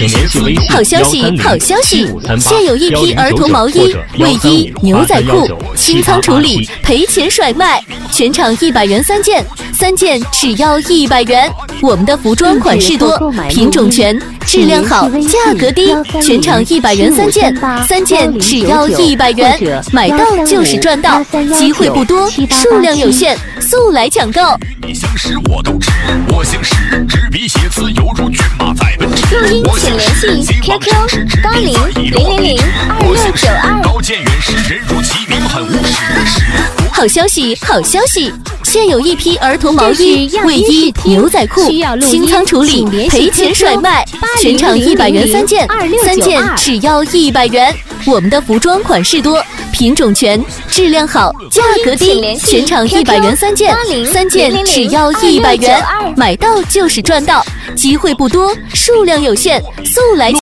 好消息，好消息！现有一批儿童毛衣、卫衣、牛仔裤清仓处理，赔钱甩卖，全场100元3件，3件只要100元。我们的服装款式多，品种全，质量好，价格低，全场100元3件，3件只要100元，买到就是赚到，机会不多，数量有限，速来抢购！ 你相识我都知，我姓石，执笔写词犹如骏马在奔驰。 录音请联系 QQ 8000002692。 高见远识，人如其名，很务实。 好消息，好消息！现有一批儿童毛衣、卫衣、牛仔裤清仓处理，赔钱甩卖，全场100元3件，3件只要100元。我们的服装款式多，品种全，质量好，价格低，全场100元3件，3件只要100元，买到就是赚到，机会不多，数量有限，速来！